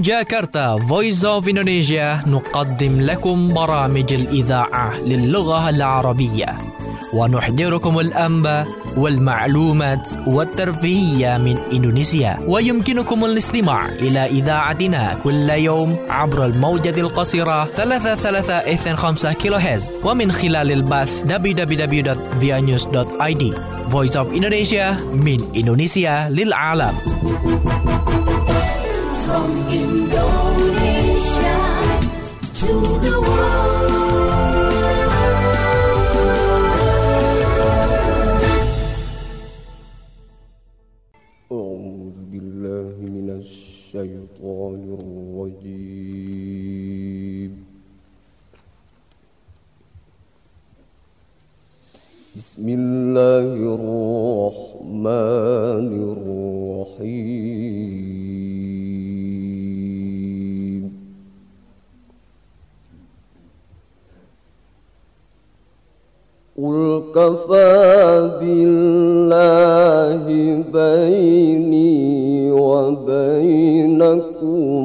جاكرتا Voice of Indonesia نقدم لكم برامج الإذاعة للغة العربية ونحضركم الأنباء والمعلومات والترفيهية من إندونيسيا. ويمكنكم الاستماع إلى إذاعتنا كل يوم عبر الموجة القصيرة 3325 كيلوهرتز ومن خلال البث www.vianews.id. Voice of Indonesia من إندونيسيا للعالم. From Indonesia to the world. أعوذ بالله من الشيطان الرجيم. بسم الله الرحمن الرحيم. قل كفى بالله بيني وبينكم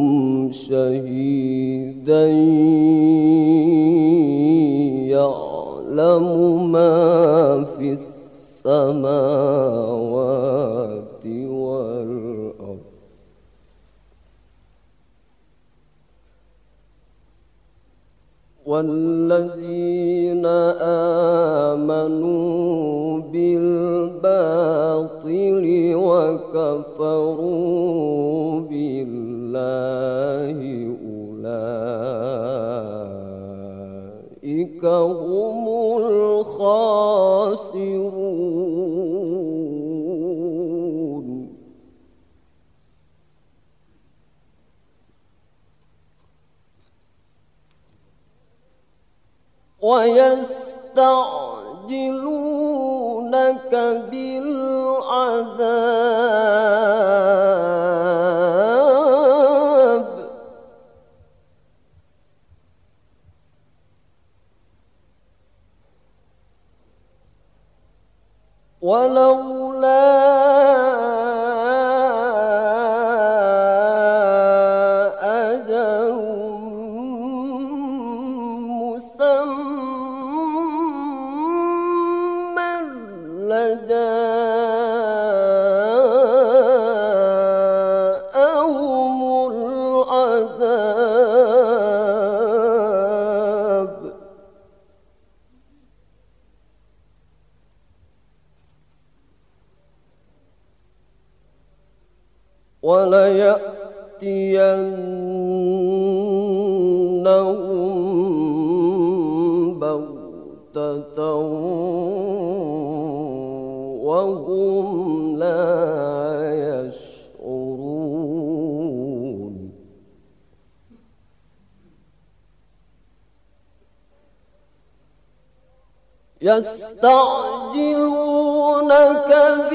شهيدا يعلم ما في السماوات والأرض والذين آمنوا بالباطل وكفروا بالله أولئك هم الخاسرون. ويستعجلونك بالعذاب ولولا أجل مسمى لجاءهم العذاب وليأتينهم بغتة وهم لا يشعرون. يستعجلونك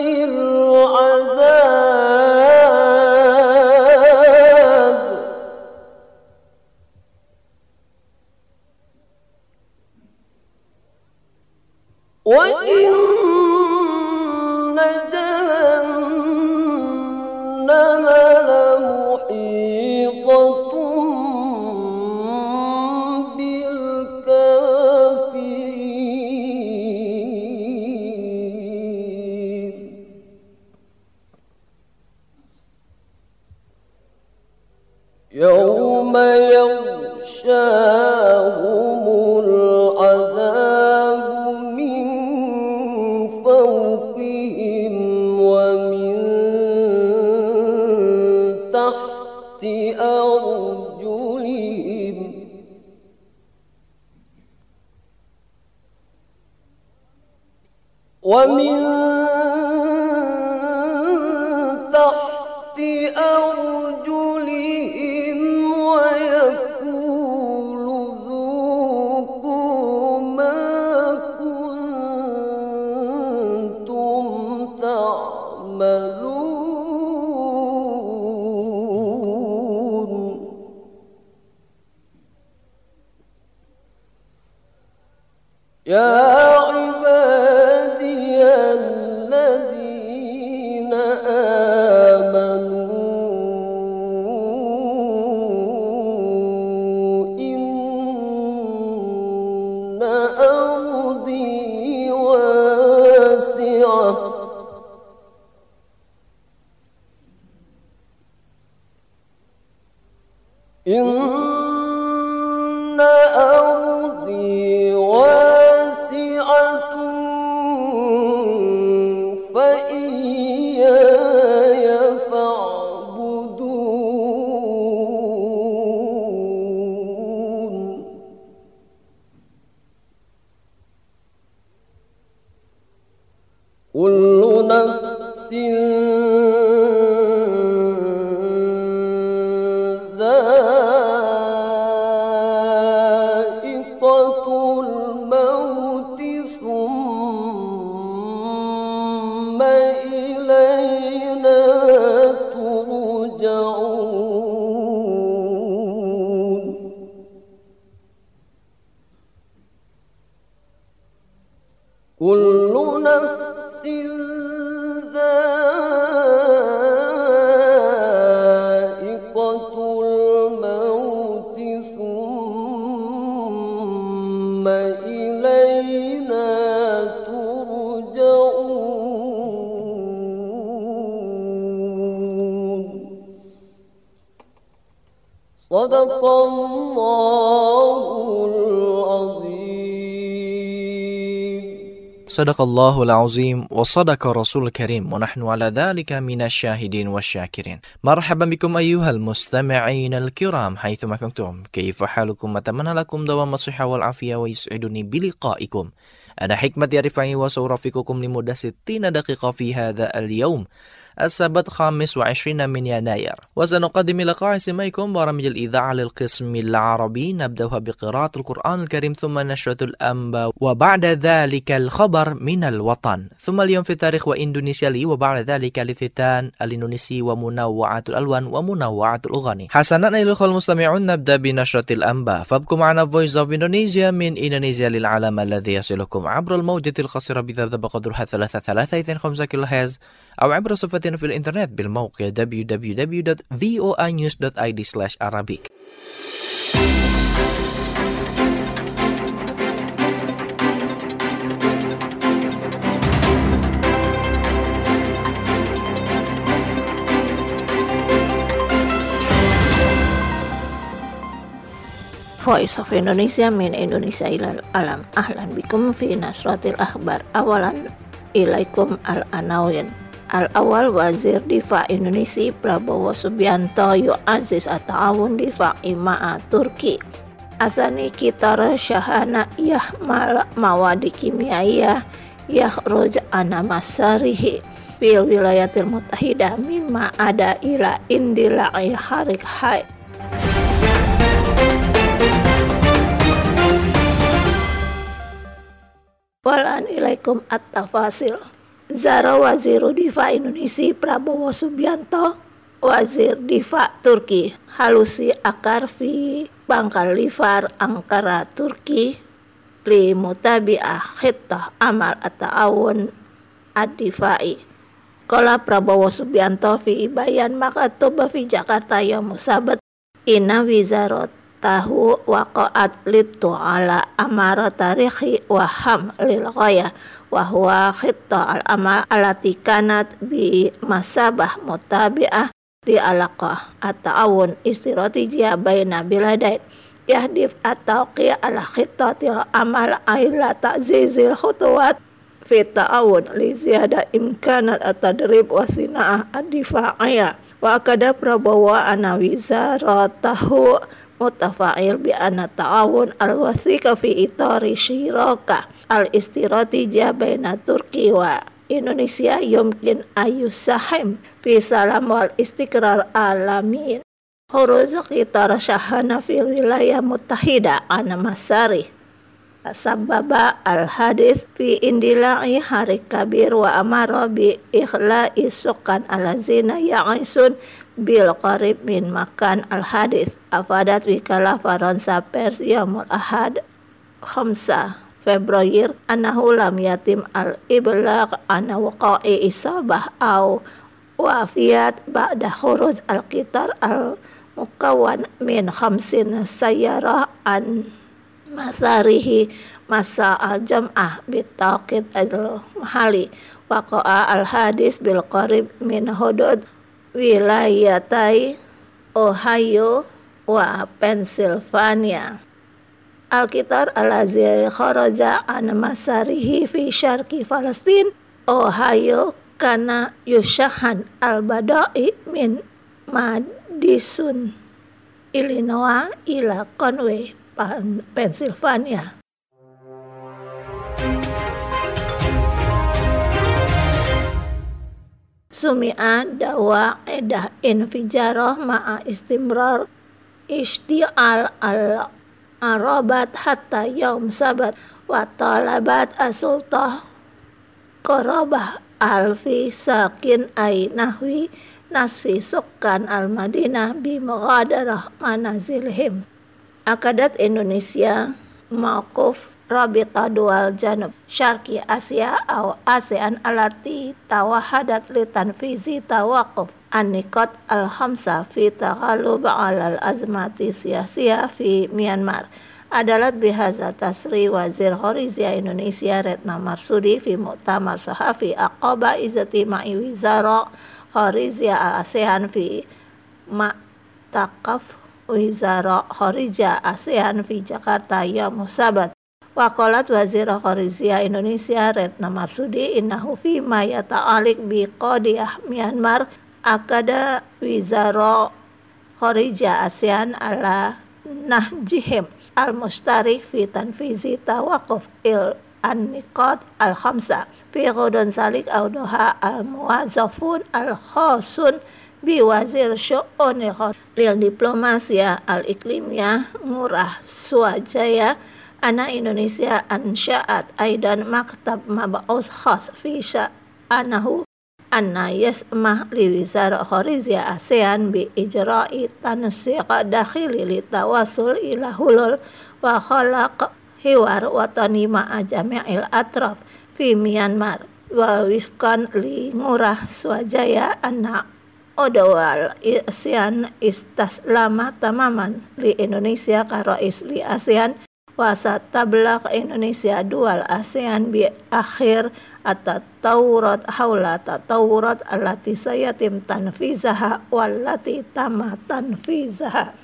بالعذاب وإن جهنم لمحيطة بالكافرين. يوم يغشاهم العذاب من فوقهم ومن تحت أرجلهم ومن تحت أرجلهم ويقول ذوقوا ما كنتم تعملون. يا عبادي الذين آمنوا إن أرضي واسعة فإياي فاعبدون كل نفس ذائقة الموت ثم إلينا ترجعون كل نفس ذائقة الموت ثم إلينا ترجعون صدق الله العظيم Sadaqallahul azim wa sadaqa rasul karim wa nahnu ala dhalika minasyahidin wasyyakirin. Marhaban bikum ayyuhal mustami'in al-kiram haitsu ma kuntum. Kaifa halukum atamanna lakum dawam as-sihha wal afiyah wa yus'iduni biliqa'ikum. Ana hikmati arifai wa sawrafikukum limudah 60 daqiqah fi hadha al-yawm. السبت 25 من يناير وسنقدم لقاء سماعكم برامج الإذاعة للقسم العربي نبدأها بقراءة القرآن الكريم ثم نشرة الأنباء وبعد ذلك الخبر من الوطن ثم اليوم في التاريخ وإندونيسيا لي وبعد ذلك الافتتان الإندونيسي ومنوعات الألوان ومنوعات الأغاني. حسنا أيها الأخوة المستمعون نبدأ بنشرة الأنباء فابقوا معنا Voice of Indonesia من إندونيسيا للعالم الذي يصلكم عبر الموجة القصيرة بذبذب بقدرها 3.325 كيلو هرتز أو عبر صفحتنا في الإنترنت بالموقع www.voanews.id/Arabic. Voice of Indonesia min Indonesia ilal alam. Ahlan bikum fi nasratil akhbar. Awalan ilaikum al-anawin. Al-awal Wazir Difa Indonesia Prabowo Subianto yu'aziz at-ta'awun difa'i ma'a Turki. Asani kitar syahana yahmal mawadi kimiaiyah yakhruj ana masarihi fil wilayatil mutahidah mimma ada ila indila'i harik hai. Walan ilaikum at-tafasil. Zara Waziru Difa Indonesia Prabowo Subianto Wazir Difa Turki halusi akar fi Bangkal Lifar Ankara Turki li mutabi'ah khittah amal at-ta'awun ad-difa'i. Qala Prabowo Subianto fi bayan makatub fi Jakarta yaum sabat inna wizarat tahu waqa'at litu ala amara tarikhi wa ham lil ghayah wa huwa khitta al-amal alati kanat bi masabah mutabi'ah di alaqah at-ta'awun istiratijiyah baina biladain yahdif at-tawqi' ala khittatil amal ila ta'zizil khutuwat fi ta'awun li ziyada imkanat at-tadrib wa sina'ah ad-difa'iyah wa akada Prabowo ana wizaratahu mutafa'il bi anna ta'awun al-wasiqa fi itari syiraka al-istiratijah baina Turki wa Indonesia yumkin ayusahim fi salam wal istiqrar alamin. Huruz kita syahana fil wilayah mutahida ana masari sababa al-hadis fi indila'i hari kabir wa amara bi ikhla'i sukan alazina ya'isun bil qarib min makan al-hadis afadat wikala Faransa Pers yaumul ahad 5 Februari annahu lam yatim al-iblaq ana waqa'i isabah au wafiyat ba'da khuruj al-qitar al-mukawwan min 50 sayyarah an masarihi masa al-jam'ah bitaqid al-mahali waqa'a al-hadis bil qarib min hudud wilayatai Ohio wa Pennsylvania. Al-Qitar allazi kharaja an masarihi fi syarqi Palestin, Ohio, kana yushahan al-Badai min Madison, Illinois ila Conway, Pennsylvania. Sumi'a dawa edah infijarah ma'a istimrar ishti'al al-arabat hatta yaum sabat wa talabat as-sultah qarabah alfi sakin ay nahwi nasfi sukkan al-Madinah bi mughadarah manazilihim. Akadat Indonesia maquf Rabita Dual Janub Syarqi Asia atau ASEAN alati tawahadat li tanfizi tawaquf an-niqat al-khamsa fi taghalub 'ala al-azmati siyasiyah fi Myanmar. Adalat bihaza tasri Wazir Kharizia Indonesia Retno Marsudi fi Muktamar Sahafi aqaba izatima'i Wizara Kharizia al-ASEAN fi Ma'taqaf Wizara Kharizia ASEAN fi Jakarta yaum Sabat. Waqalat Wazir Kharizia Indonesia Retno Marsudi innahu fi ma yata'alliq bi qadiyah Myanmar akada Wizara Kharizia ASEAN ala nahjihim al-mushtarik fi tanfizi tawaquf an-niqat al-khamsa fi ghudun salik awdoha al-muwazzafun al-khasun bi wazir syu'uni lil diplomasia al-iklimiyah Ngurah Swajaya ana Indonesia ansya'at aidan maktab mab'us khas fi sya'anahu anna yasmah li Wizara Kharizia ASEAN bi ijra'i tansiq dakhili li tawasul ila hulul wa khalaq hiwar watani ma'a jami'il atraf fi Myanmar wa wifkan li Ngurah Swajaya anna odawal ASEAN istaslama tamaman li Indonesia karais li ASEAN wasa tablaq Indonesia dual ASEAN bi akhir at-tatawurat haula tatawurat allati sayatim tanfizaha wallati tama tanfizaha.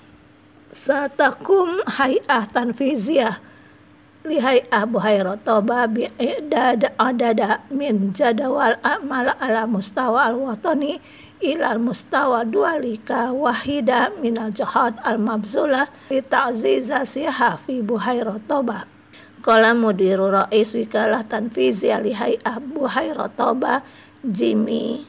Satakum hay'ah tanfiziyah li hay'ah Buhairah Toba bi adada min jadawal amal ala mustawa al-watani ilal mustawa dualika wahida minal jihad al-mabzulah li ta'ziza siha fi Buhairah Toba. Qala mudiru rais wikalah tanfiziyah li hay'ah Buhairah Toba Jimmy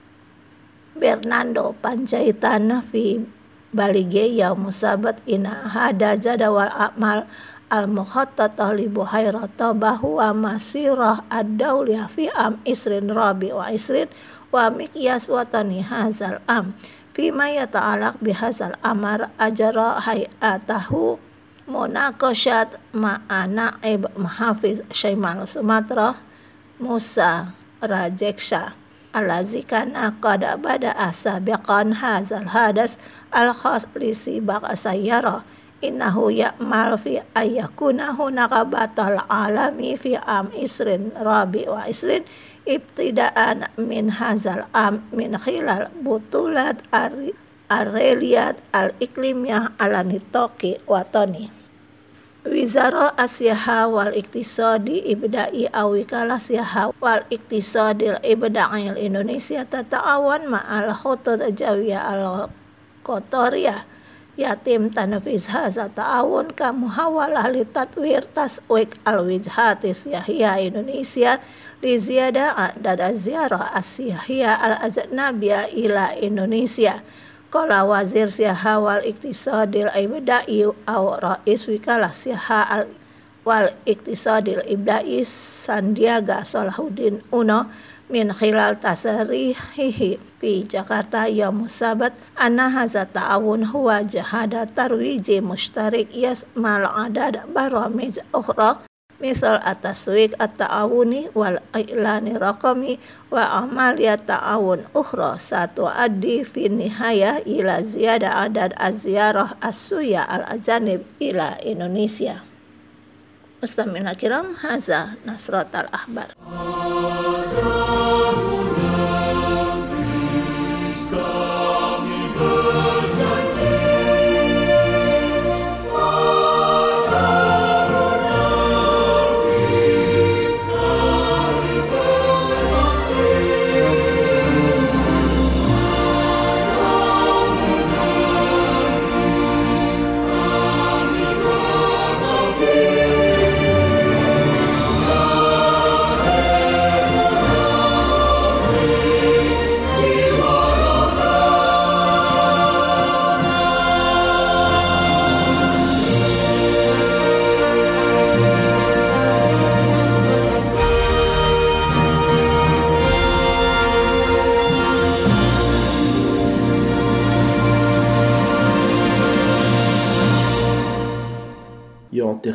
Bernardo Panjaitan fi balighe yaum sabat ina hada jadawal amal al-mukhattatah li Buhairah Toba huwa masirah ad-dawliyah fi am isrin rabi wa isrin wa miqyas watani hazal am fima yata'alaq bihazal amar ajara hay'atahu munaqashat ma'ana Mahafiz Syaimal Sumatra Musa Rajeksha alazikana qad bada'a sabiqan hazal hadas al-khas li sibaq sayyara innahu ya'mal fi ayyakuna hunaka batal alami fi am isrin rabi wa isrin ibtidaan min hazal am min khilal butulat areliyat al-iklimiyah ala nitoki watoni. Wizara Asyaha wal Iktisadi Ibda'i awikalah Asyaha wal Iktisadil Ibda'il Indonesia tata'awan ma'al khutut jawiyah al-Qatariyah yatim tanfiz haza ta'awun kamuhawalah li tatwir taswik al-wijhati siyahiyah Indonesia li ziyada adad ziarah asyahiyah al-ajnabiyah ila Indonesia. Qala wazir siyaha wal iktisadil ibda'i aw rais wikalah siyaha wal iktisadil ibda'i Sandiaga Salahuddin Uno min khilal tasrihihi fi Jakarta yaum sabat anna hadza ta'awun huwa jahada tarwiji mushtarik yasmal adad baramij ukhra misal at-taswiq at-ta'awuni wal i'lani raqami wa amaliyat ta'awun ukhra satu addi fi nihaya ila ziyada adad az-ziyarah as-suya al-ajanib ila Indonesia. Mustamina kiram, haza Nasrat al-Akhbar.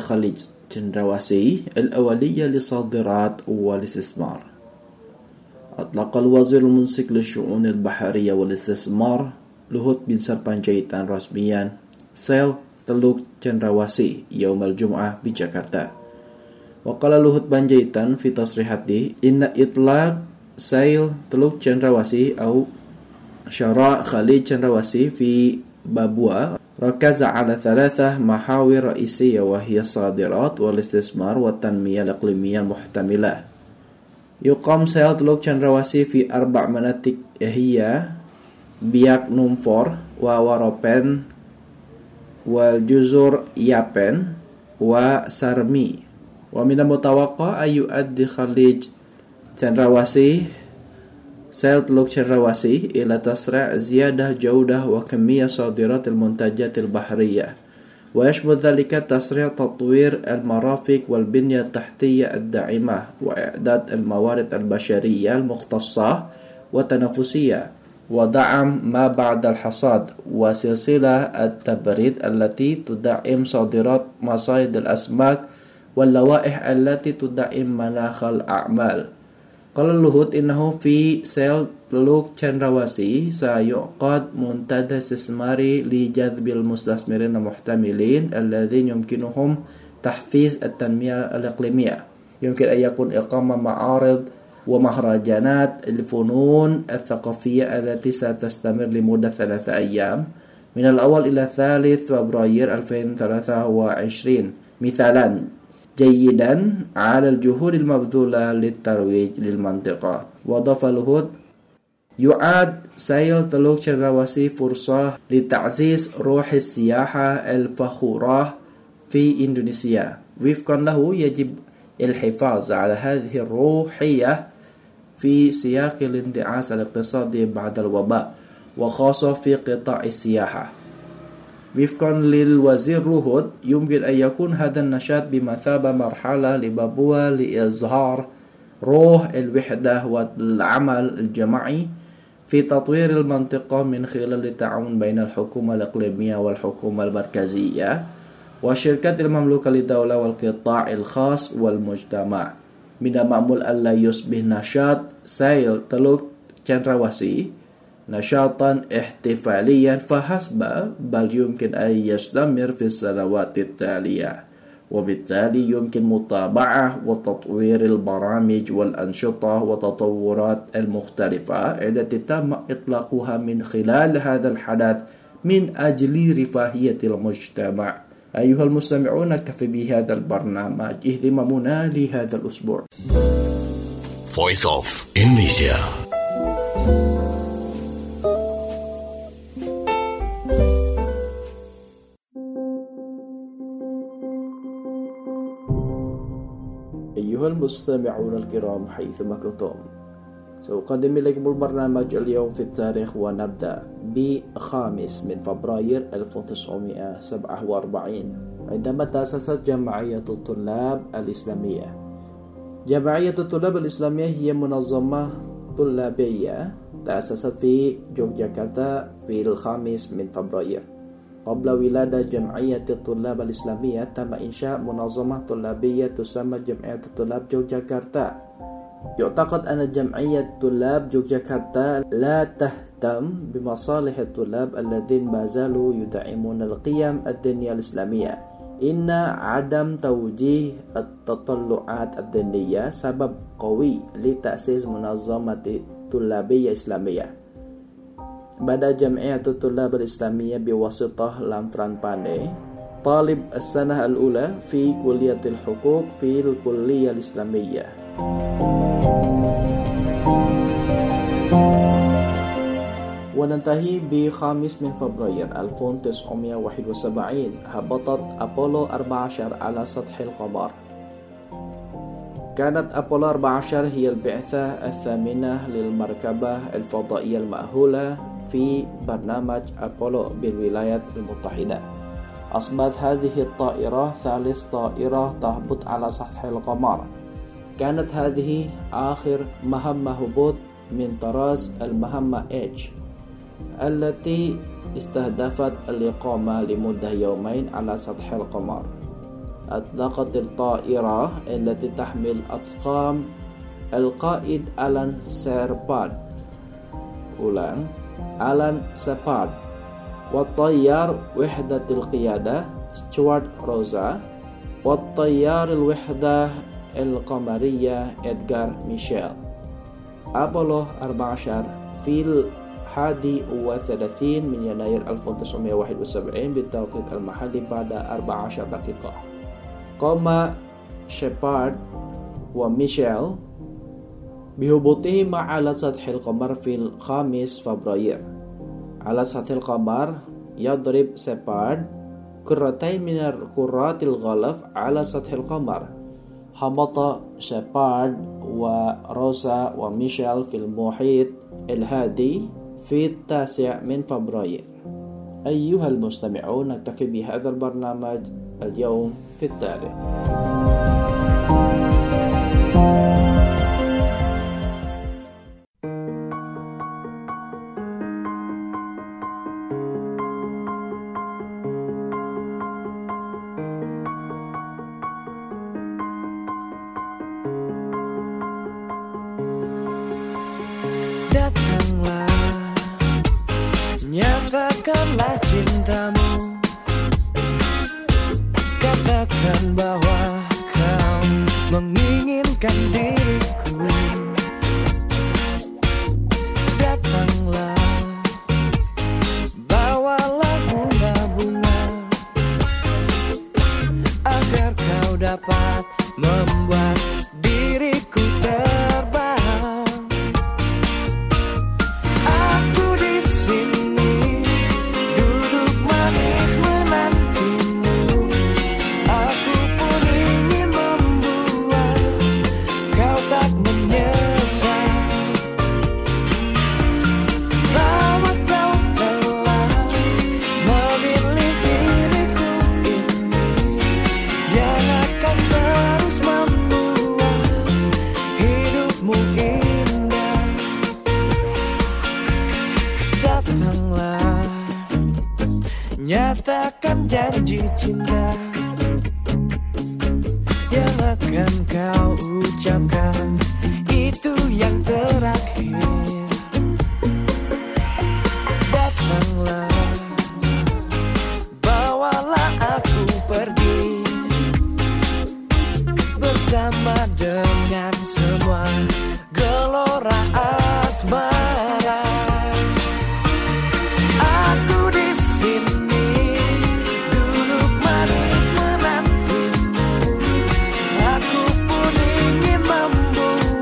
خليج تشندرواسي الأولية للصادرات والاستثمار. أطلق الوزير المنسق للشؤون البحرية والاستثمار لهوت بن سربانجaitan رسميا سيل تلوك تشندرواسي يوم الجمعة بجاكرتا. وقال لهوت بنجaitan في تصريحاته إن إطلاق سيل تلوك تشندرواسي أو شراء خليج تشندرواسي في بابوا ركز على 3 محاور رئيسية، وهي الصادرات والاستثمار والتنمية الإقليمية المحتملة. يقام سيل تلوك تشندرواسي في 4 مناطق هي بياك نومفور وواروبن والجزر يابن وسارمي. ومن المتوقع أن يؤدي خليج تشندرواسي سيل تلوك تشندرواسي إلى تسريع زيادة جودة وكمية صادرات المنتجات البحرية، ويشمل ذلك تسريع تطوير المرافق والبنية التحتية الداعمة وإعداد الموارد البشرية المختصة والتنافسية، ودعم ما بعد الحصاد وسلسلة التبريد التي تدعم صادرات مصايد الأسماك واللوائح التي تدعم مناخ الأعمال. قال لهوت إنه في سيل تلوك تشندرواسي سيعقد منتدى استثماري لجذب المستثمرين المحتملين الذين يمكنهم تحفيز التنمية الإقليمية. يمكن أن يكون إقامة معارض ومهرجانات الفنون الثقافية التي ستستمر لمدة 3 أيام من الأول إلى 3 فبراير 2023 مثالا جيدا على الجهود المبذولة للترويج للمنطقة. وأضاف لهوت يعد سيل تلوك تشندرواسي فرصة لتعزيز روح السياحة الفخورة في إندونيسيا. وفقا له يجب الحفاظ على هذه الروحية في سياق الانتعاش الاقتصادي بعد الوباء، وخاصة في قطاع السياحة. وفقا للوزير لهوت يمكن أن يكون هذا النشاط بمثابة مرحلة لبابوا لإظهار روح الوحدة والعمل الجماعي في تطوير المنطقة من خلال التعاون بين الحكومة الإقليمية والحكومة المركزية والشركات المملوكة للدولة والقطاع الخاص والمجتمع. من المأمول ألا يصبح نشاط سيل تلوك تشندرواسي نشاطا احتفاليا فحسب، بل يمكن أن يستمر في السنوات التالية، وبالتالي يمكن متابعة وتطوير البرامج والأنشطة والتطورات المختلفة التي تم إطلاقها من خلال هذا الحدث من أجل رفاهية المجتمع. أيها المستمعون، نكتفي بهذا البرنامج اهتمامنا لهذا الأسبوع. Voice of Indonesia. أيها المستمعون الكرام حيثما كنتم، سأقدم لكم البرنامج اليوم في التاريخ، ونبدأ بخامس من فبراير 1947 عندما تأسست جمعية الطلاب الإسلامية. جمعية الطلاب الإسلامية هي منظمة طلابية تأسست في يوغياكرتا في الخامس من فبراير. قبل ولادة جمعية الطلاب الإسلامية تم إنشاء منظمة طلابية تسمى جمعية الطلاب يوغياكرتا. يعتقد أن جمعية طلاب يوغياكرتا لا تهتم بمصالح الطلاب الذين ما زالوا يدعمون القيم الدينية الإسلامية. إن عدم توجيه التطلعات الدينية سبب قوي لتأسيس منظمة طلابية إسلامية. بدأ جمعية الطلاب الإسلامية بواسطة لامفران باندي، طالب السنة الأولى في كلية الحقوق في الكلية الإسلامية. وننتهي بخامس من فبراير 1971 هبطت أبولو 14 على سطح القمر. كانت أبولو 14 هي البعثة الثامنة للمركبة الفضائية المأهولة في برنامج أبولو بالولايات المتحدة. أصبحت هذه الطائرة ثالث طائرة تهبط على سطح القمر. كانت هذه آخر مهمة هبوط من طراز المهمة H التي استهدفت الإقامة لمدة يومين على سطح القمر. أطلقت الطائرة التي تحمل أطقم القائد ألان سيرباد. ulang, Alan Shepard. والطيار وحدة القيادة ستوارت روزا. والطيار الوحدة القمرية إدغار ميشيل. أبولو 14 في 31 من يناير 1971 بالتوقيت المحلي بعد 14 دقيقة. قام شيبارد وميشيل بهبوطهما على سطح القمر في 5 فبراير. على سطح القمر يضرب شيبارد كرتين من كرات الغلاف على سطح القمر. هبط شيبارد وروزا وميشيل في المحيط الهادي في 9 من فبراير. أيها المستمعون، نكتفي بهذا البرنامج اليوم في التاريخ. Nyatakanlah cintamu, katakan bahwa kau menginginkan diriku. Datanglah, bawalah bunga-bunga, agar kau dapat membuat diriku terbang. Nyatakan janji cinta yang akan kau ucapkan, itu yang terakhir. Datanglah, bawalah aku pergi bersama dengan semua gelora asmara. Aku di sini duduk manis menantimu. Aku pun ingin membuat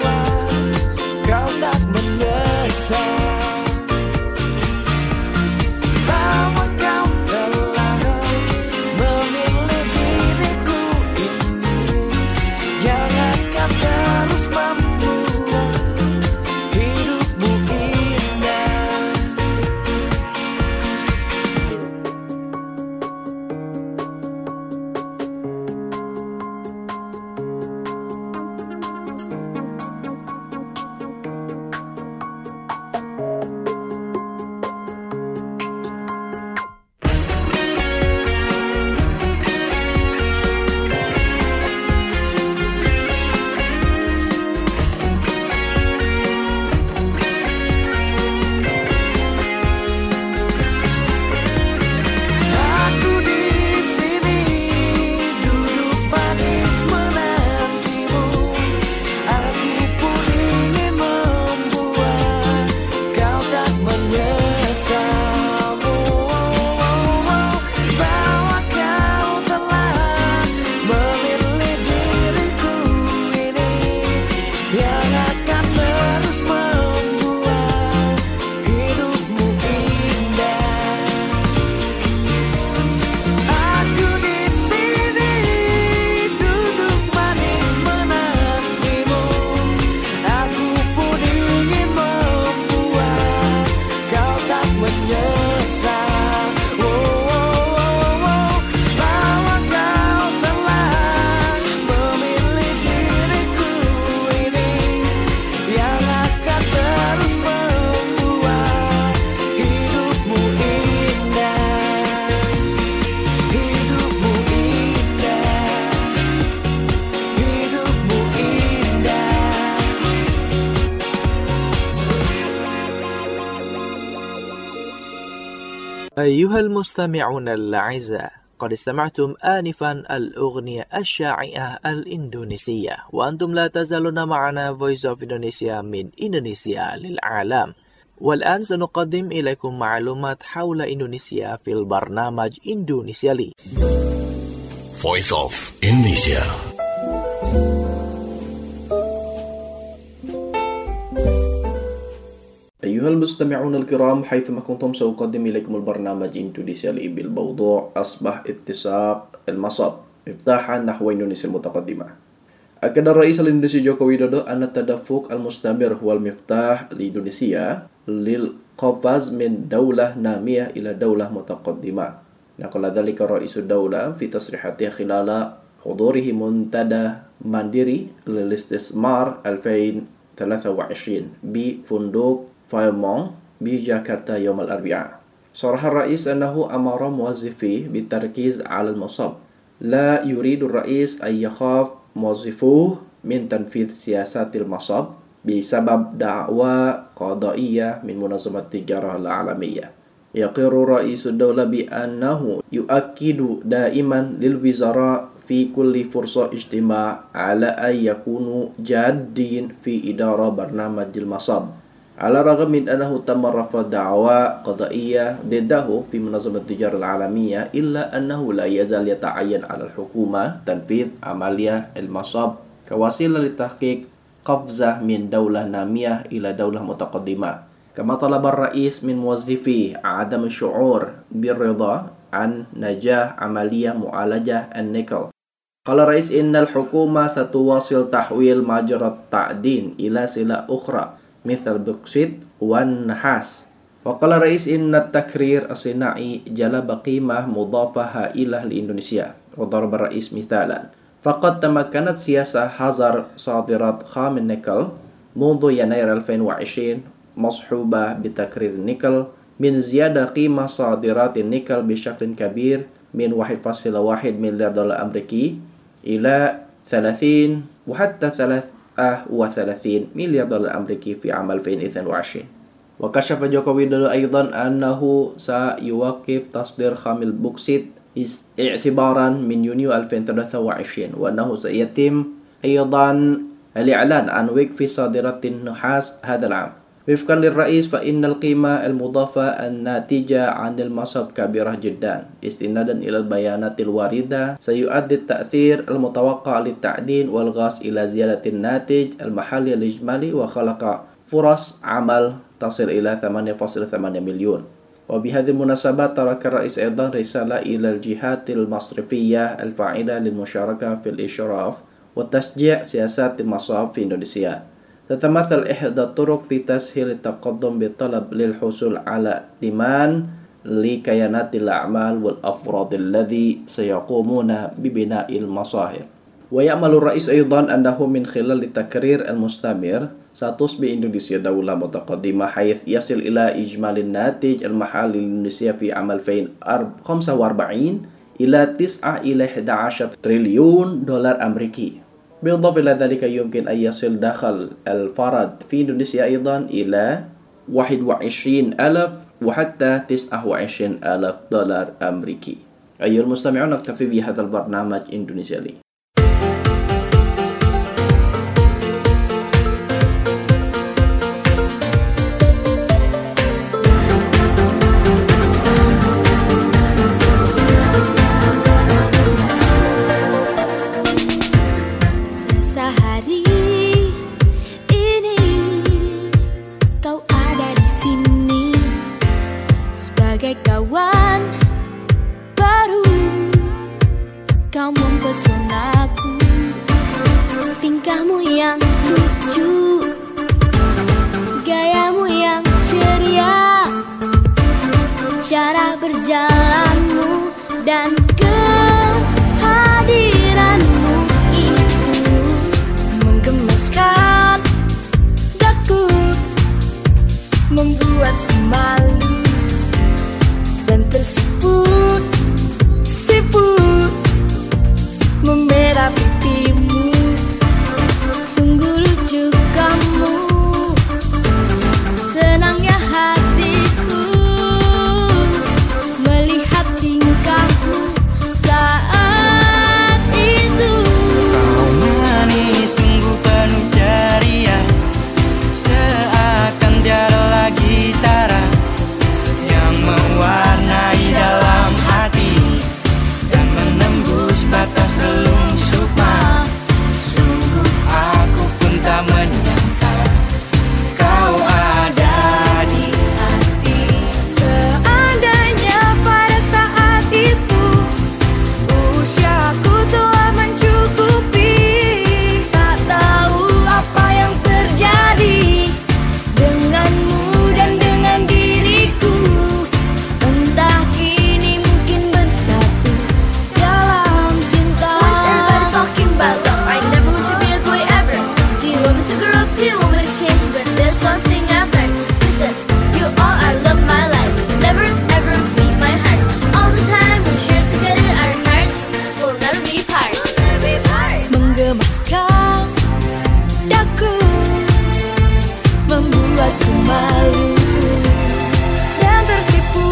أيها المستمعون الأعزاء، قد استمعتم آنفا الأغنية الشائعة الإندونيسية، وأنتم لا تزالون معنا Voice of Indonesia من إندونيسيا للعالم. والآن سنقدم إليكم معلومات حول إندونيسيا في البرنامج إندونيسيا لي. Voice of Indonesia. أيها المستمعون الكرام، حيثما كنتم سأقدم إليكم البرنامج إندونيسيا لي بالموضوع أصبح اتساق المصاب مفتاحا نحو إندونيسيا المتقدمة. أكد الرئيس الإندونيسي جوكو ويدودو أن التدفق المستمر هو المفتاح لإندونيسيا للقفز من دولة نامية إلى دولة متقدمة. نقل ذلك رئيس الدولة في تصريحاته خلال حضوره منتدى مانديري للاستثمار 2023 بفندق فايرمونت بجاكرتا يوم الأربعاء. صرح الرئيس أنه أمر موظفيه بالتركيز على المصاب. لا يريد الرئيس أن يخاف موظفوه من تنفيذ سياسات المصاب بسبب دعوى قضائية من منظمة التجارة العالمية. يقر رئيس الدولة بأنه يؤكد دائما للوزراء في كل فرصة اجتماع على أن يكونوا جادين في إدارة برنامج المصاب، على الرغم من أنه تم رفض دعوى قضائية ضده في منظمة التجارة العالمية، إلا أنه لا يزال يتعين على الحكومة تنفيذ عملية المصاب كوسيلة لتحقيق قفزة من دولة نامية إلى دولة متقدمة. كما طلب الرئيس من موظفيه عدم الشعور بالرضا عن نجاح عملية معالجة النيكل. قال الرئيس إن الحكومة ستواصل تحويل مجرى التعدين إلى سلع أخرى مثل البوكسيت والنحاس. وقال الرئيس إن التكرير الصناعي جلب قيمة مضافة هائلة لإندونيسيا. وضرب الرئيس مثالا: فقد تمكنت سياسة حظر صادرات خام النيكل منذ يناير 2020 مصحوبة بتكرير النيكل من زيادة قيمة صادرات النيكل بشكل كبير من 1.1 مليار دولار أمريكي إلى 30 وحتى 33 مليار دولار أمريكي في عام 2022. وكشف جوكو ويدودو أيضا أنه سيوقف تصدير خام البوكسيت اعتبارا من يونيو 2023، وأنه سيتم أيضا الإعلان عن وقف صادرات النحاس هذا العام. وفقا للرئيس فإن القيمة المضافة الناتجة عن المصب كبيرة جدا. استنادا إلى البيانات الواردة سيؤدي التأثير المتوقع للتعدين والغاز إلى زيادة الناتج المحلي الإجمالي وخلق فرص عمل تصل إلى 8.8 مليون. وبهذه المناسبة ترك الرئيس أيضا رسالة إلى الجهات المصرفية الفاعلة للمشاركة في الإشراف وتشجيع سياسات المصاب في إندونيسيا. تتمثل إحدى الطرق في تسهيل التقدم بالطلب للحصول على ائتمان لكيانات الأعمال والأفراد الذي سيقومون ببناء المصاهر. ويأمل الرئيس أيضا أنه من خلال التكرير المستمر ستصبح إندونيسيا دولة متقدمة، حيث يصل إلى إجمالي الناتج المحلي لإندونيسيا في عام 2045 إلى 9 إلى 11 تريليون دولار أمريكي. بالإضافة إلى ذلك يمكن أن يصل دخل الفرد في إندونيسيا أيضا إلى 21,000 وحتى 29,000 دولار أمريكي. أيها المستمعون، نكتفي بهذا البرنامج إندونيسيا لي. Kawan baru, kau mempesonaku. Tingkahmu yang lucu, gayamu yang ceria, cara berjalanmu dan kehadiranmu itu menggemaskan daku, membuat malu dan tersiput memerah pipimu. Sungguh lucu kamu, senangnya hatiku to grow up too, want me to change, but there's something I've learned. Listen, you all are love my life. Never ever beat my heart. All the time we share together, our hearts will never be apart. Menggemaskan daku, membuatku malu dan tersipu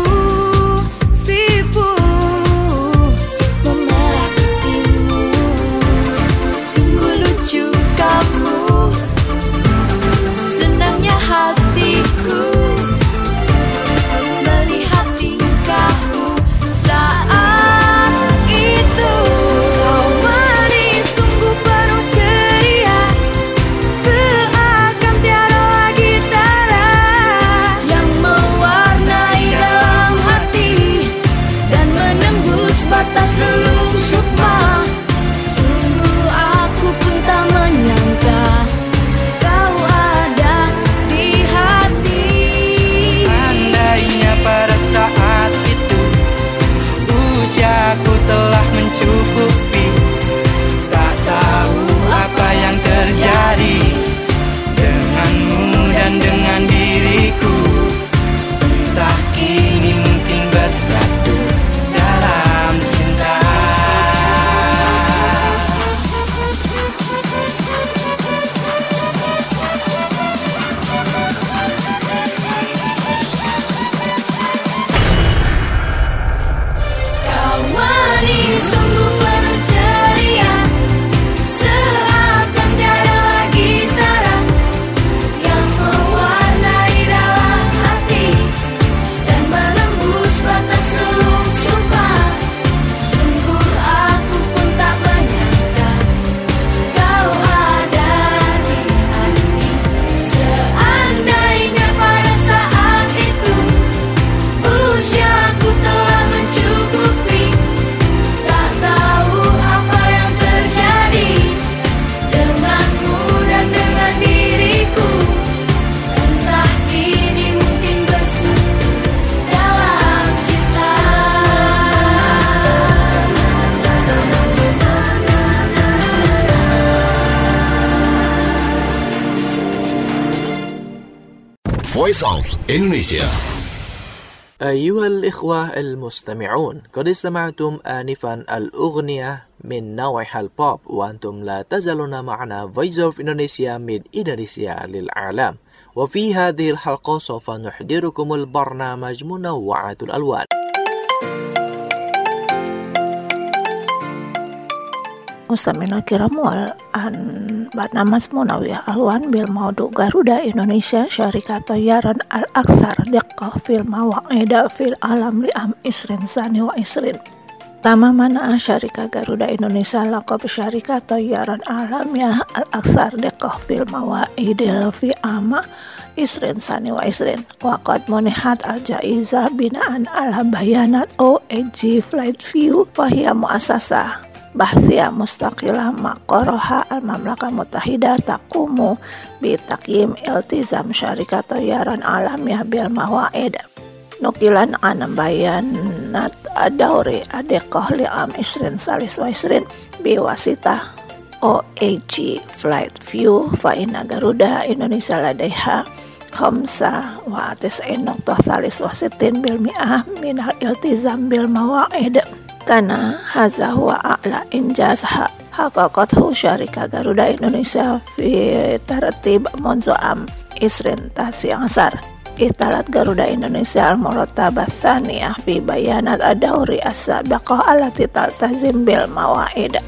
memerah pipimu. Sungguh lucu kamu, senangnya hatiku melihat tingkahmu saat itu. Kau manis, sungguh penuh ceria, seakan tiada lagi tara yang mewarnai dalam hati dan menembus batas relung sukma. Sungguh aku pun tak menyangka kau ada di hati. Andainya pada saat itu usiaku telah mencukupi, tak tahu apa yang terjadi denganmu dan dengan diriku. Entah kini mungkin bersatu dalam cinta. Kau manis, sungguh penuh ceria, seakan tiada lagi tara yang mewarnai dalam hati dan menembus batas relung sumpah. Sungguh aku pun tak menyangka kau ada di hati. Seandainya pada saat itu usiaku telah mencukupi, tak tahu apa yang terjadi denganmu dan dengan diriku. Entah kini mungkin bersatu dalam cinta. Voice of Indonesia. أيها الإخوة المستمعون، قد استمعتم آنفا الأغنية من نوعها البوب، وأنتم لا تزالون معنا Voice of Indonesia من إندونيسيا للعالم. وفي هذه الحلقة سوف نحضركم البرنامج منوعات الألوان. Mustamina kiram wal an barnamas munawiyah alwan bil maudu Garuda Indonesia syarikat Tayyaran al-aktsar diqqah fil mawa'ida fil alam li'am isrin sani wa isrin. Tama mana syarikat Garuda Indonesia laqab syarikat Tayyaran alamiyah al-aktsar diqqah fil mawa'idil fi ama isrin sani wa isrin. Waqad munihat al-jaizah binaan ala bayanat OAG Flight View wa hiya muassasah bahsiyah mustaqilah maqaraha al-Mamlakah Muttahidah taqumu bi taqyim iltizam syarikat Tayyaran alamiyah bil mawa'id. Nukilan an bayanat ad-dauri adeqah li'am isrin salis wa isrin bi wasitah OAG Flight View fa inna Garuda Indonesia ladaiha khamsa wa tis'in nuqtah salis wa sittin bil mi'ah minal iltizam bil mawa'id. Karena haza huwa a'la injaz haqqaqathu syarika Garuda Indonesia fi tartib munzu am isrin tasi asar. Ihtalat Garuda Indonesia al-muratabah tsaniyah fi bayanat ad-dauri as-sabiqah allati taltazim bil mawa'id.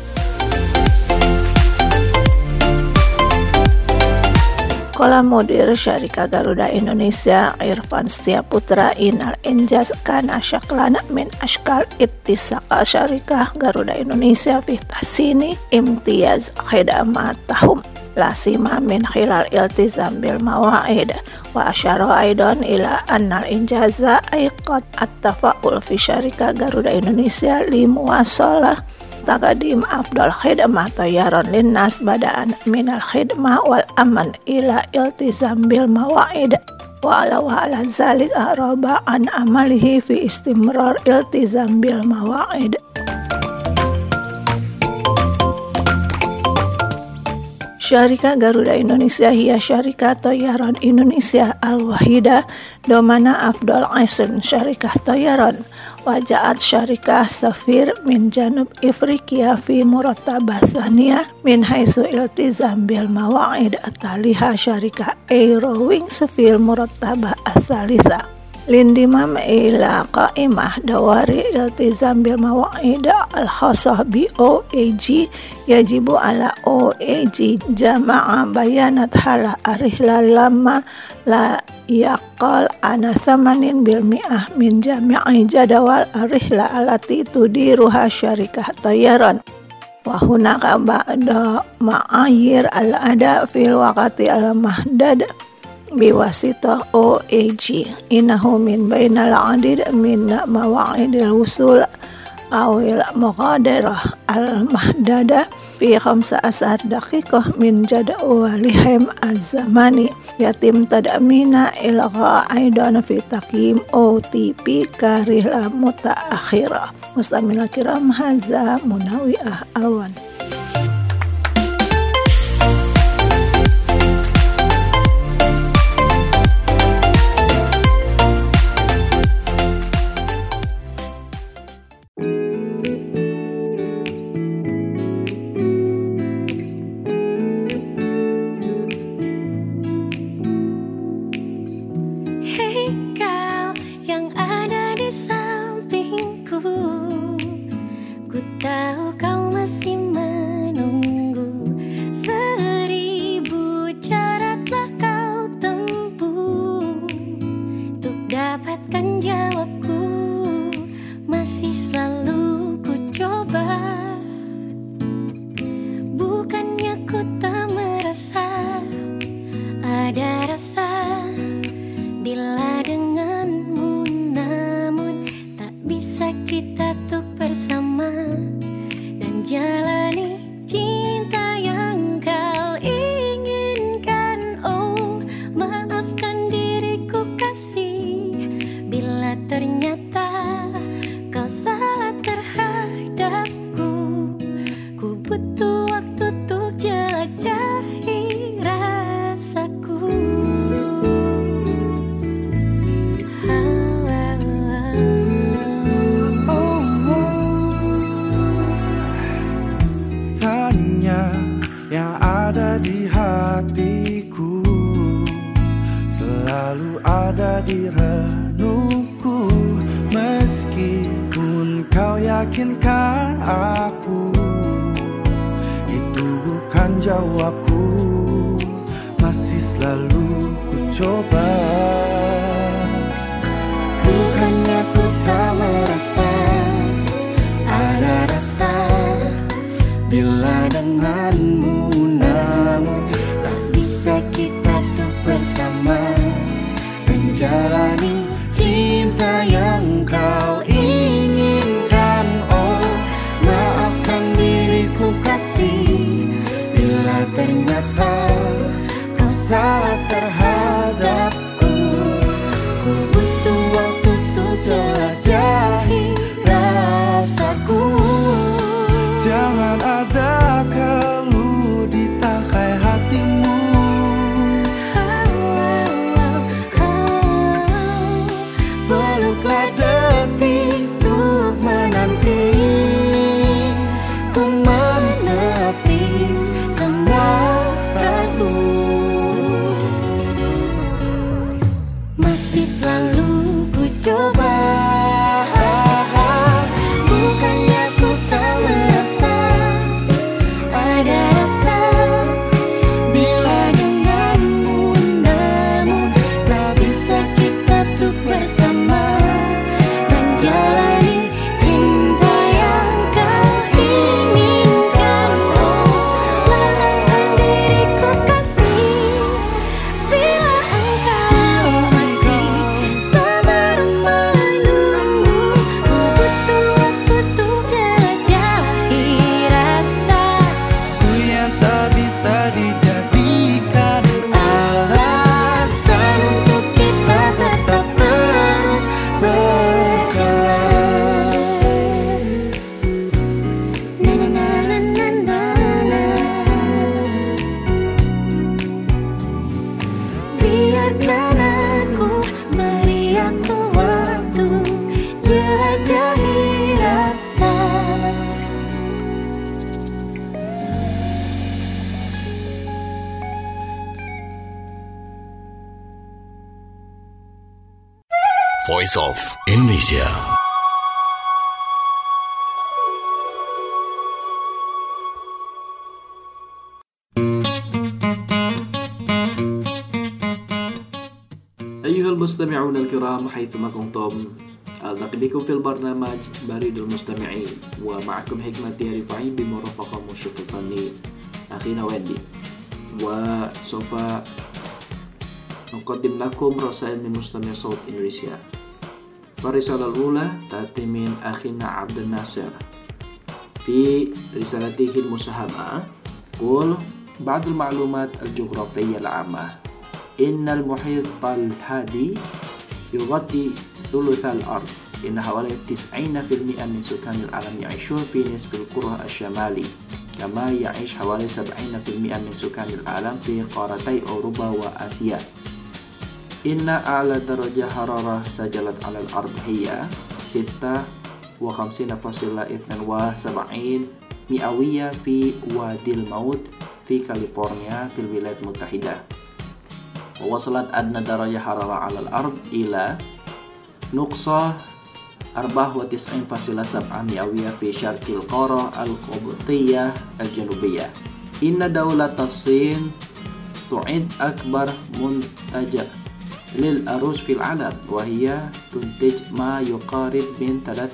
Kala mudir syarika Garuda Indonesia Irfan Setiaputra inal injaz kana syaklan min ashkal ittisaqa syarika Garuda Indonesia fi tahsini imtiyaz khidamatahum lasima min khilal iltizam bil mawa'id wa asyara aidan ila annal injaza aiqat at-tafa'ul fi syarika Garuda Indonesia li muwasalah taqdim afdal khidmah tayyaran linnas bada'an minal khidmah wal aman ila iltizam bil mawa'id wa ala zalik araba an amalihi fi istimrar iltizam bil mawa'id. Syarika Garuda Indonesia hiya syarika Tayyaran Indonesia al-wahida domana Afdal Aisin syarikah Tayyaran wajaat syarikah Safir min Janub Afrika fi murattabah thaniyah min haitsu iltizam bil mawa'id at-taliha syarikah Aerowings fil murattabah ats-tsalitsah lindimam ila qaimah dawari iltizam bil mawa'id al-khassah bi OAG yajibu ala OAG jama'a bayanat hala arihla lama la yaqal ana thamanin bil mi'ah min jami'i jadawal arihla alati tudiruha syarikah Tayyaran wa hunaka ba'da ma'ayir al-ada fil waqati al-mahdad biwasita OAG innahu min bainal adid min mawa'idil wusul awil muqadarah al-mahdada fi 15 daqiqah min jadwalihim az-zamani yatim tadamina ilgha aidan fi taqyim OTP karihla mutaakhirah. Mustamina kiram hadza Munawiah Alwan. biarkan aku beri aku waktu jelajahi rasa. Voice of Indonesia. أيها المستمعون الكرام حيثما كنتم، ألتقي بكم في البرنامج بريد المستمعين، ومعكم حكمتي رفاعي بمرافقة مشرف الفني أخينا ويندي. وسوف نقدم لكم رسائل من مستمع صوت إندونيسيا. فالرسالة الأولى تأتي من أخينا عبد الناصر في رسالته المساهمة، يقول: بعض المعلومات الجغرافية العامة، إن المحيط الهادي يغطي ثلث الأرض، إن حوالي 90% من سكان العالم يعيشون في نصف الكرة الشمالي، كما يعيش حوالي 70% من سكان العالم في قارتي أوروبا وآسيا. إن أعلى درجة حرارة سجلت على الأرض هي 56.72 مئوية في وادي الموت في كاليفورنيا في الولايات المتحدة. ووصلت أدنى درجة حرارة على الأرض إلى نقصة 94.7 مئوية في شرق القارة القبطية الجنوبية. إن دولة الصين تعد أكبر منتج للأرز في العالم، وهي تنتج ما يقارب من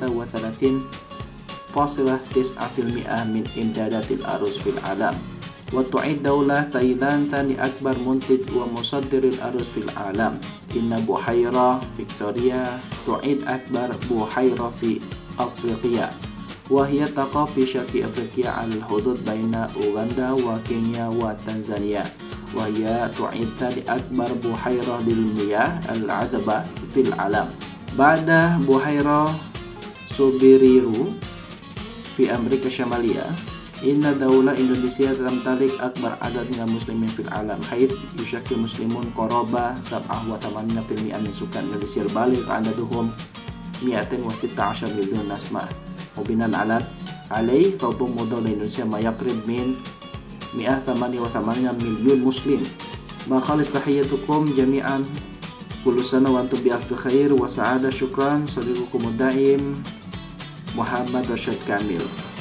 33.9% من إمدادات الأرز في العالم. وتعد دولة تايلاند ثاني أكبر منتج ومصدر الأرز في العالم. إن بحيرة فيكتوريا تعد أكبر بحيرة في أفريقيا، وهي تقع في شرق أفريقيا على الحدود بين أوغندا وكينيا وتنزانيا، وهي تعد ثاني أكبر بحيرة للمياه العذبة في العالم بعد بحيرة سوبيريرو في أمريكا الشمالية. إن دولة إندونيسيا تمتلك أكبر عدد من المسلمين في العالم، حيث يشكل المسلمون قرابة 87% من سكان إندونيسيا البالغ عددهم 216 مليون نسمة. وبناء عليه تضم دولة إندونيسيا ما يقرب من 188 مليون مسلم. مع خالص تحياتكم جميعا، كل سنة وأنتم بألف خير وسعادة. شكرا، صديقكم الدائم محمد رشاد كامل.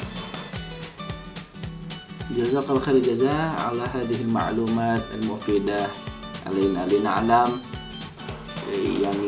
جزاك الله خير الجزاء على هذه المعلومات المفيدة علينا لنعلم يعني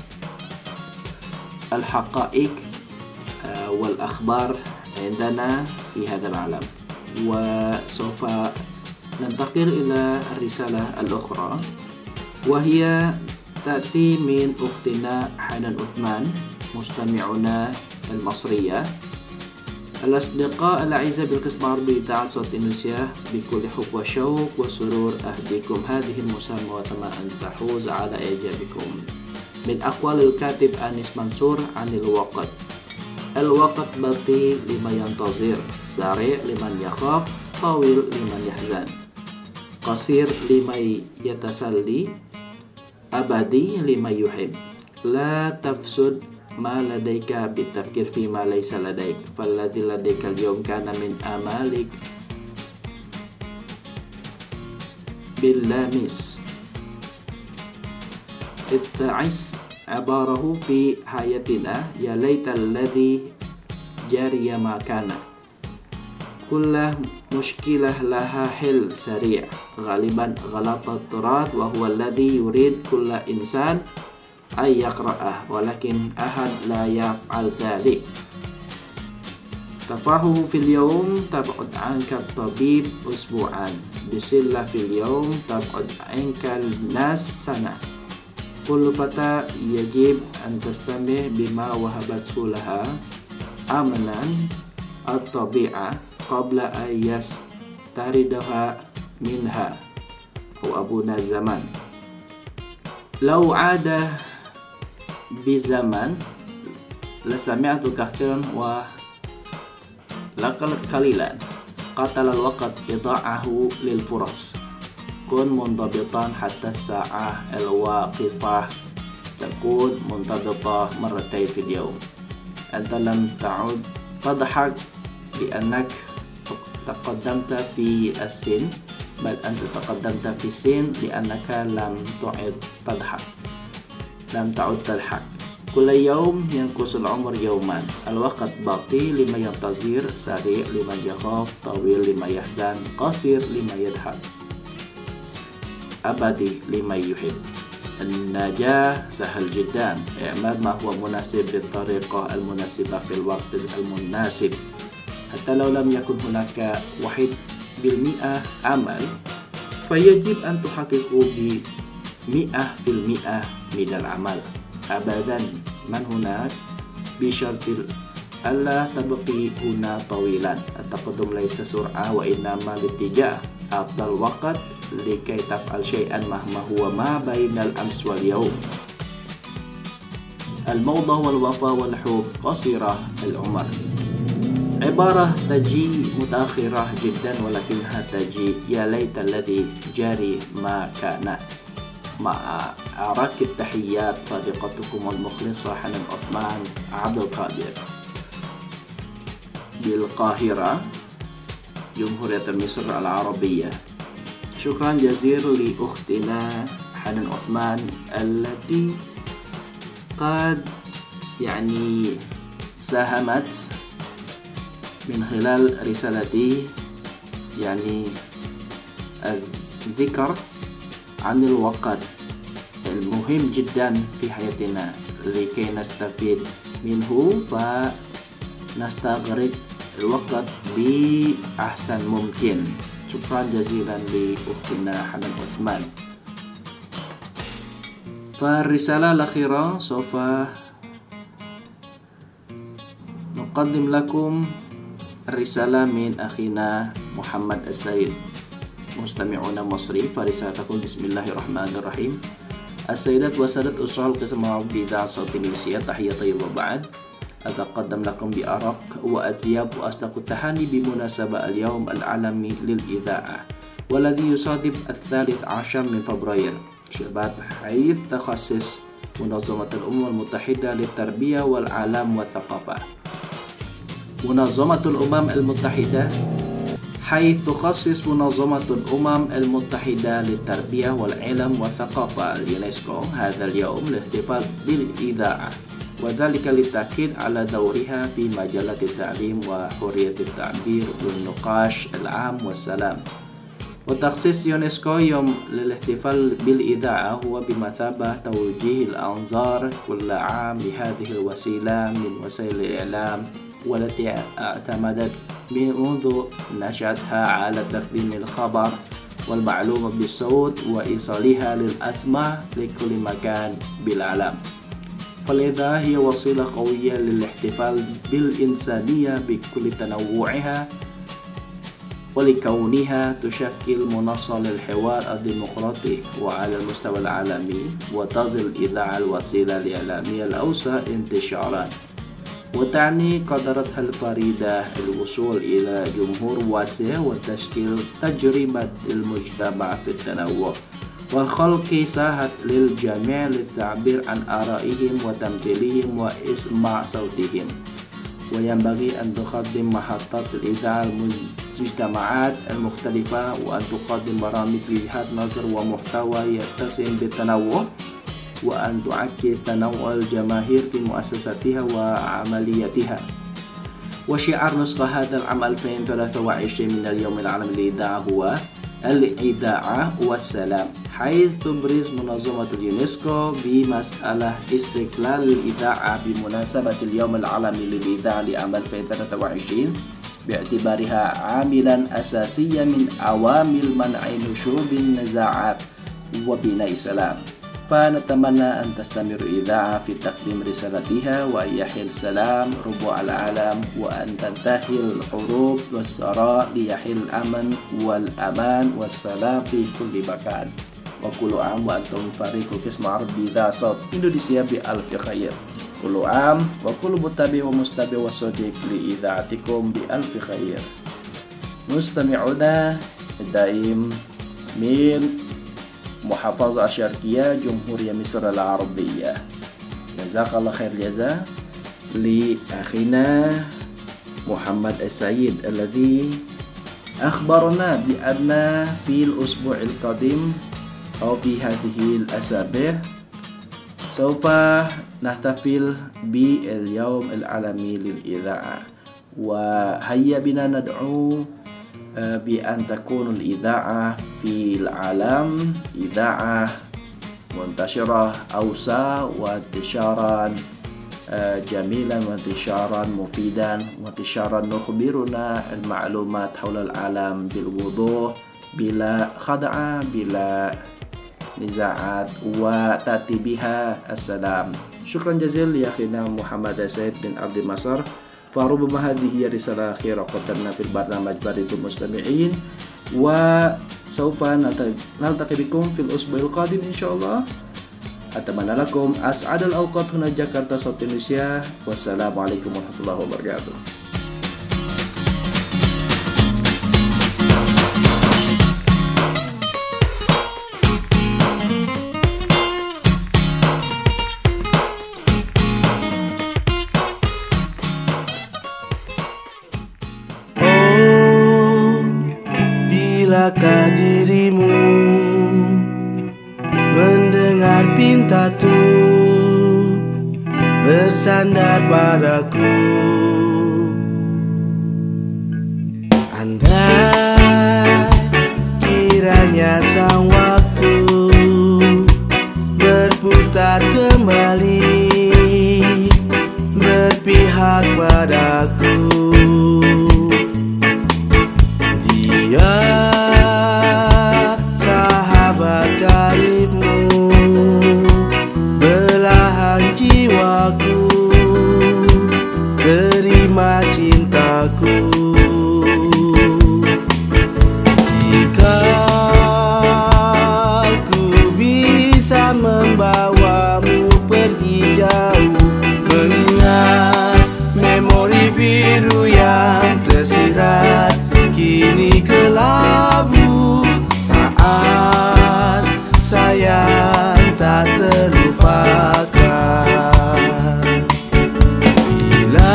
الحقائق والأخبار عندنا في هذا العالم. وسوف ننتقل إلى الرسالة الأخرى، وهي تأتي من أختنا حنان عثمان مستمعنا المصرية. الأصدقاء الأعزاء بالقسم العربي إذاعة صوت إندونيسيا، بكل حب وشوق وسرور أهديكم هذه المساهمة وأتمنى أن تحوز على إعجابكم. من أقوال الكاتب أنيس منصور عن الوقت: الوقت بطيء لمن ينتظر، سريع لمن يخاف، طويل لمن يحزن، قصير لمن يتسلي، أبدي لمن يحب. لا تفسد ما لديك بالتفكير فيما ليس لديك، فالذي لديك اليوم كان من آمالك باللامس. اتعس عباره في حياتنا، يا ليت الذي جري ما كان. كل مشكلة لها حل سريع، غالبا غلط التراث، وهو الذي يريد كل إنسان أن يقرأه، ولكن أحد لا يفعل ذلك. تفاهه في اليوم تبعد عنك الطبيب أسبوعا، بسلة في اليوم تبعد عنك الناس سنة. كل فتاة يجب أن تستمع بما وهبته لها أمنا الطبيعة قبل أن يستردها منها، هو أبونا الزمان. لو عاد بزمن لسمعت كثيرا ولقلت قليلا. قتل الوقت إضاعه للفرص. يكون منضبطا حتى الساعة الواقفة تكون منضبطة مرتين في اليوم. أنت لم تعد تضحك لأنك تقدمت في السن، بل أنت تقدمت في السن لأنك لم تعد تضحك، لم تعد تضحك. كل يوم ينقص العمر يوما، الوقت باقي لما ينتظر، سريع لمن يخاف، طويل لما يحزن، قصير لما يضحك، أبدي لما يحب. النجاح سهل جدا، اعمل ما هو مناسب بالطريقة المناسبة في الوقت المناسب. حتى لو لم يكن هناك 1% عمل، فيجب أن تحققه ب100% من العمل أبدا من هناك، بشرط ألا تبقي هنا طويلا. التقدم ليس سرعة وإنما الاتجاه. أفضل وقت لكي تفعل شيئا مهما هو ما بين الأمس واليوم. الموضة والوفاء والحب قصيرة العمر، عبارة تجي متأخرة جدا ولكنها تجي. يا ليت الذي جاري ما كان. مع أرق التحيات، صديقتكم المخلصة حنان عثمان عبد القادر بالقاهرة، جمهورية مصر العربية. شكرا جزيلا لأختنا حنان عثمان التي قد ساهمت من خلال رسالتي الذكر عن الوقت المهم جدا في حياتنا لكي نستفيد منه فنستغرق الوقت بأحسن ممكن. شكرا جزيلا لأختنا حنان عثمان. فالرسالة الأخيرة سوف نقدم لكم الرسالة من أخينا محمد السيد، مستمعون مصري. فرسالة تقول: بسم الله الرحمن الرحيم. السيدات والسادة أسرة القسم بإذاعة صوت إندونيسيا، تحية طيبة بعد. أتقدم لكم بأرق وأطيب وأصدق التهاني بمناسبة اليوم العالمي للإذاعة، والذي يصادف 13 من فبراير شباط، حيث تخصص منظمة الأمم المتحدة للتربية والعلم والثقافة. منظمة الأمم المتحدة حيث تخصص منظمة الأمم المتحدة للتربية والعلم والثقافة اليونسكو هذا اليوم للاحتفال بالإذاعة، وذلك للتأكيد على دورها في مجالات التعليم وحرية التعبير والنقاش العام والسلام. وتخصيص يونسكو يوم للاحتفال بالإذاعة هو بمثابة توجيه الأنظار كل عام لهذه الوسيلة من وسائل الإعلام، والتي اعتمدت منذ نشأتها على تقديم الخبر والمعلومة بالصوت وإيصالها للأسماع لكل مكان بالعالم. فلذا هي وسيلة قوية للاحتفال بالإنسانية بكل تنوعها، ولكونها تشكل منصة للحوار الديمقراطي وعلى المستوى العالمي، وتظل الإذاعة الوسيلة الإعلامية الأوسع انتشارا، وتعني قدرتها الفريدة الوصول إلى جمهور واسع وتشكيل تجربة المجتمع في التنوع وخلق ساحة للجميع للتعبير عن آرائهم وتمثيلهم وإسماع صوتهم. وينبغي أن تقدم محطات الإذاعة المجتمعات المختلفة، وأن تقدم برامج وجهات نظر ومحتوى يتسم بالتنوع، وأن تعكس تنوع الجماهير في مؤسساتها وعملياتها. وشعار نسخة هذا العام 2023 من اليوم العالمي للإذاعة هو الإذاعة والسلام، حيث تبرز منظمة اليونسكو بمسألة استقلال الإذاعة بمناسبة اليوم العالمي للإذاعة لعام 2023 باعتبارها عاملا أساسيا من عوامل منع نشوب النزاعات وبناء السلام. فنتمنى أن تستمر الإذاعة في تقديم رسالتها، وأن يحل السلام ربوع العالم، وأن تنتهي الحروب والصراع ليحل الأمن والأمان والسلام في كل مكان. وكل عام وأنتم فريق قسم عربي إذاعة صوت إندونيسيا بألف خير. كل عام وكل متابع ومستمع وصديق لإذاعتكم بألف خير. مستمعونا الدائم من Muhafazah Asyarqiyah Jumhuriyah Misr Al-Arabiyyah. Jazakallah khair jaza li akhina Muhammad As-Sayyid alladhi akhbarana bi anna fil usbu'il qadim aw fi hadhihi al-asabi' sawfa nahtafil bi al-yawm al-alami lil-idha'ah wa hayya bina nad'u bi an takunu al-idha'ah fil alam idha'ah muntashirah awsa wa intisharan جميلا وانتشارا مفيدا وانتشارا نخبرنا المعلومات حول العالم بالوضوح بلا خدع بلا نزاعات وتأتي بها السلام. شكرا جزيلا يا أخينا محمد سيد بن عبد مصر. فربما هذه هي رسالة أخيرة قدمنا في البرنامج بريد المستمعين وسوف نلتقي بكم في الأسبوع القادم إن شاء الله. Atamana lakum as'adal awqat huna Jakarta South Indonesia. Wassalamualaikum warahmatullahi wabarakatuh. Oh, bilakah dirimu mendengar pintaku bersandar padaku, andai kiranya sang waktu berputar kembali berpihak padaku, dia sahabat karibmu, belahan jiwaku, terima cintaku. Jika ku bisa membawamu pergi jauh, mengingat memori biru yang tersirat kini kelabu, saat sayang tak terlupakan. Bila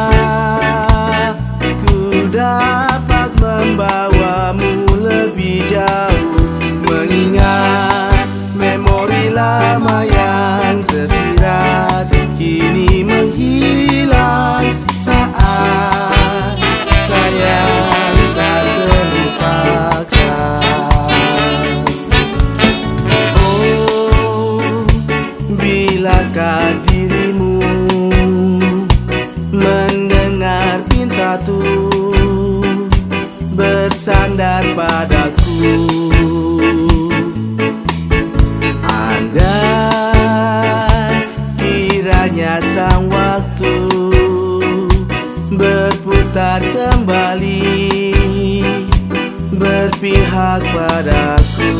ku dapat membawamu lebih jauh, mengingat memori lama yang tersirat kini menghilang, saat sayang tak terlupakan. Bilakah dirimu mendengar pintaku bersandar padaku, andai kiranya sang waktu berputar kembali berpihak padaku,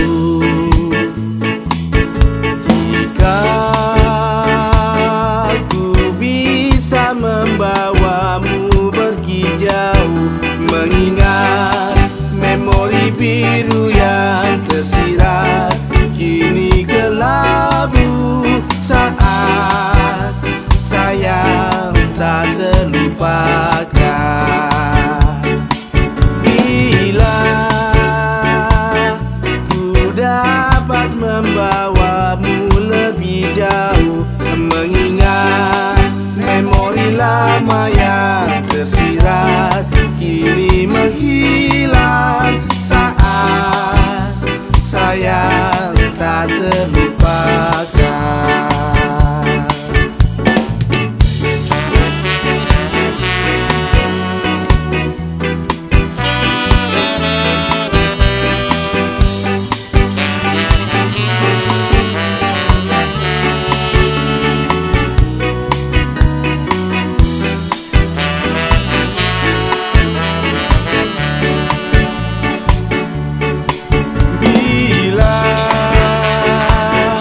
aku bisa membawamu pergi jauh, mengingat memori biru yang tersirat kini kelabu, saat sayang tak terlupakan. Bila ku dapat membawamu lebih jauh, mengingat memori lama yang tersirat kini menghilang, saat sayang tak terlupakan. Bila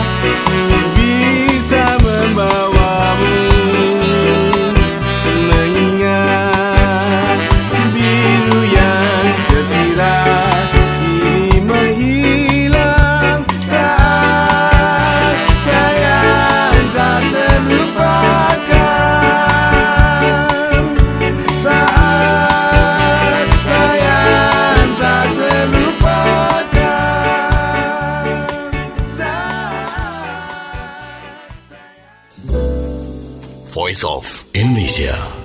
Voice of Indonesia.